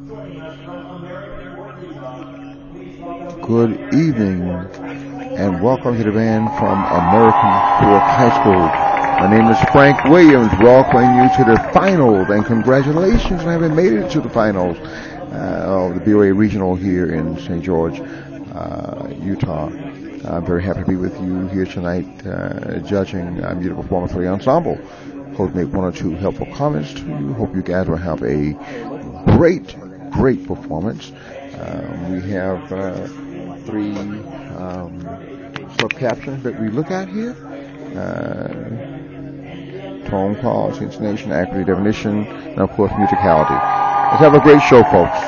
Good evening and welcome to the band from American Fork High School. My name is Frank Williams, welcoming you to the finals, and congratulations on having made it to the finals of the BOA Regional here in St. George, Utah. I'm very happy to be with you here tonight, judging your performance for the ensemble. Hope to make one or two helpful comments to you. Hope you guys will have a great performance. We have three sub-captions that we look at here. Tone, pause, intonation, accuracy, definition, and of course musicality. Let's have a great show, folks.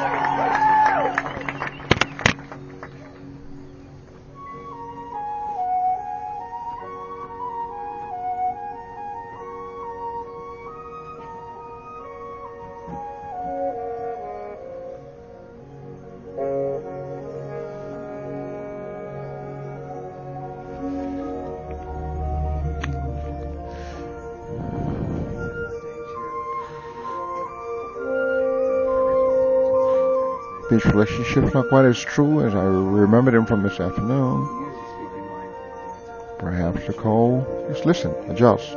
These relationships not quite as true as I remember them from this afternoon. Perhaps Nicole, just listen, adjust.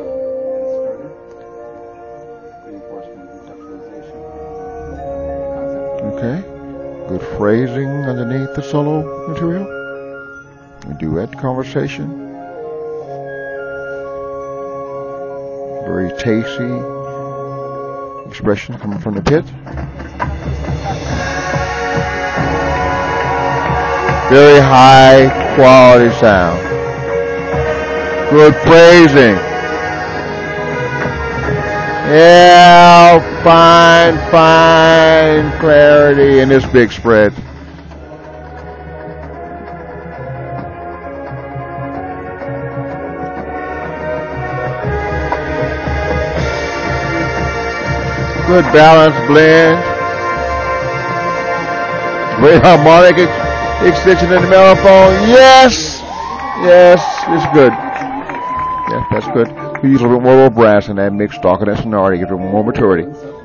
Okay, good phrasing underneath the solo material. A duet conversation. Very tasty expression coming from the pit. Very high quality sound. Good phrasing. Yeah, fine clarity in this big spread. Good balanced blend. Great harmonic extension in the mellophone. Yes, it's good. Yeah, that's good. We use a little bit more brass in that mix, darker than sonority, give it more maturity.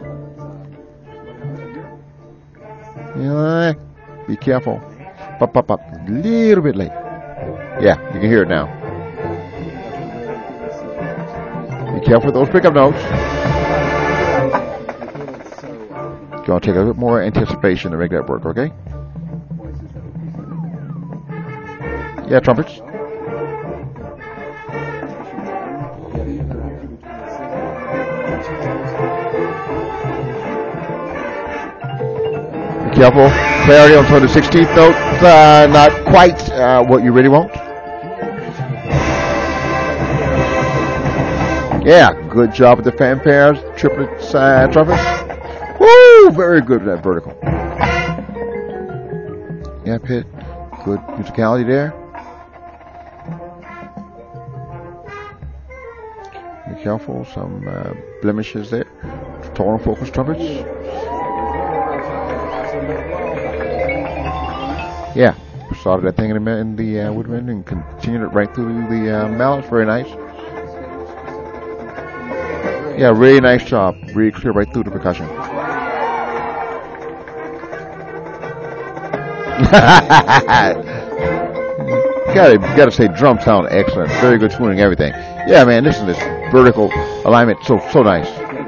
Yeah, be careful. Up. A little bit late. Yeah, you can hear it now. Be careful with those pickup notes. Gonna take a bit more anticipation to make that work, okay? Yeah, trumpets. Be careful. Clarity on the 16th note. Not quite what you really want. Yeah, good job with the fanfares, triplets, trumpets. Woo! Very good with that vertical. Yeah, pit. Good musicality there. Be careful, some blemishes there. Tonal focus trumpets. Yeah, started that thing in the woodwind and continued it right through the mallets. Very nice. Yeah, really nice job. Really clear right through the percussion. Gotta say, drums sound excellent. Very good tuning, everything. Yeah, man, this vertical alignment, so nice.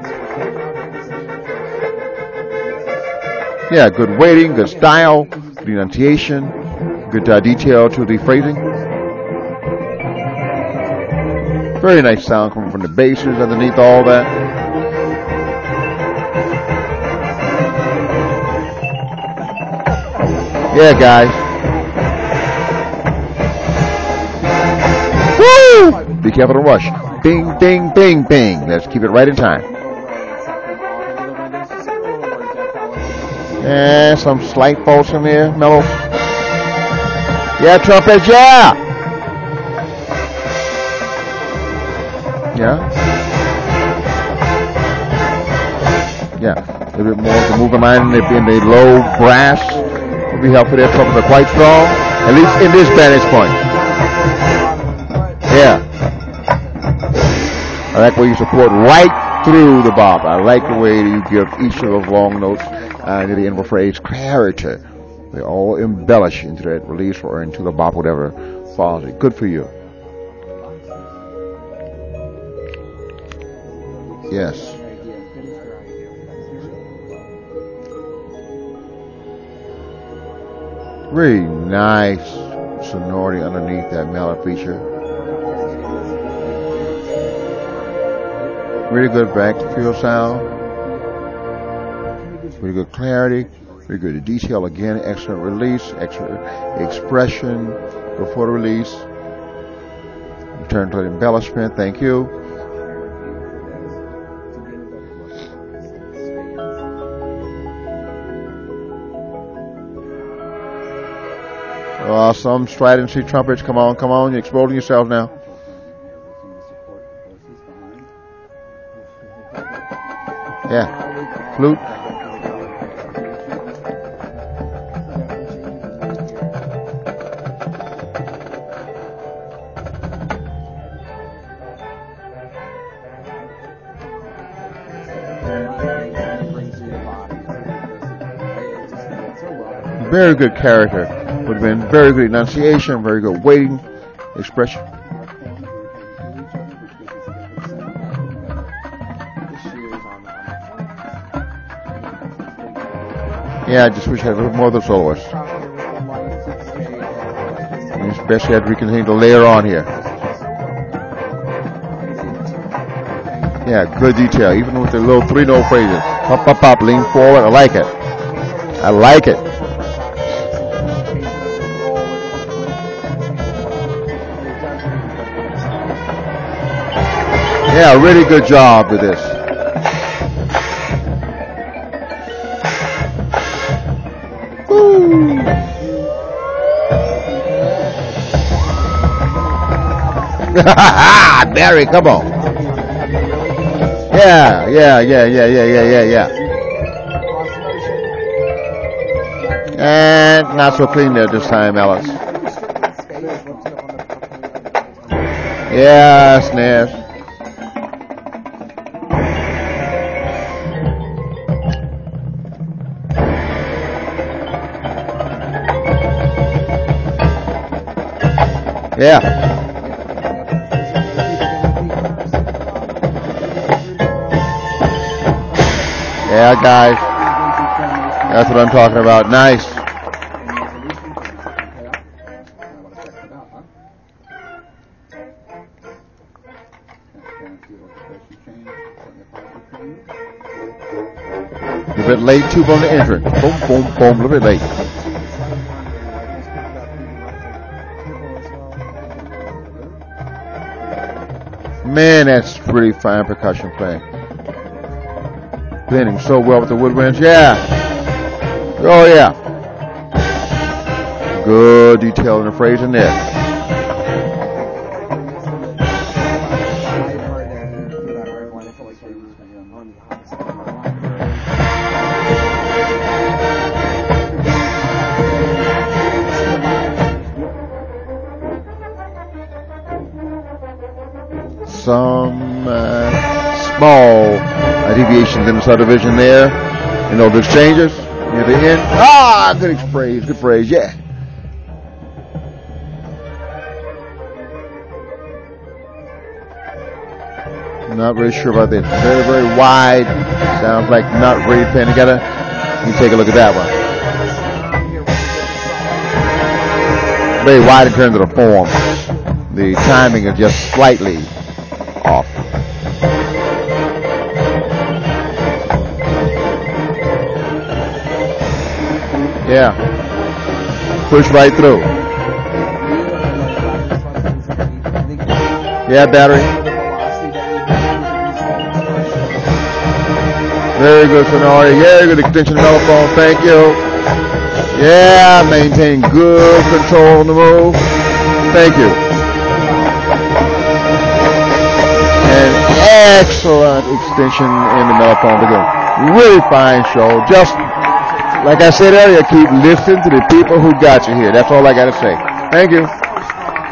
Yeah, good weighting, good style, good enunciation, good detail to the phrasing. Very nice sound coming from the basses underneath all that. Yeah, guys. Woo! Be careful to rush. Bing, bing, bing, bing. Let's keep it right in time. And some slight faults in there, mellow. Yeah, trumpets, yeah! Yeah. A little bit more to move the mind in the low brass will be helpful there. Trumpets are quite strong, at least in this vantage point. Yeah. I like where you support right through the bop. I like the way you give each of those long notes to the end of a phrase clarity. They all embellish into that release or into the bop, whatever follows it. Good for you. Yes. Really nice sonority underneath that melody feature. Really good back to field sound. Really good clarity. Really good detail again. Excellent release. Excellent expression before the release. Return to the embellishment. Thank you. Some stridency trumpets. Come on. You're exposing yourself now. Yeah. Flute. Very good character. Would have been very good enunciation, very good waiting expression. Yeah, I just wish I had a little more of the soloist. Especially after we continue to layer on here. Yeah, good detail. Even with the little 3-note phrases. Pop, pop, pop, lean forward. I like it. I like it. Yeah, really good job with this. Woo. Barry, come on. Yeah. And not so clean there this time, Ellis. Yeah, snares. Yeah. Yeah, guys. That's what I'm talking about. Nice. A bit late, tube on the entrance. Boom, boom, boom. A little bit late. Man, that's pretty fine percussion playing. Blending so well with the woodwinds. Yeah. Oh, yeah. Good detail in the phrasing there. Some small deviations in the subdivision there in those exchanges near the end. Good phrase, yeah. Not really sure about this. Very, very wide. Sounds like not really playing together. You take a look at that one. Very wide in terms of the form. The timing is just slightly off. Yeah. Push right through. Yeah, battery. Very good sonority. Very good extension of the telephone. Thank you. Yeah, maintain good control on the move. Thank you. And excellent extension in the mellophone again. Really fine show. Just like I said earlier, keep listening to the people who got you here. That's all I got to say. Thank you.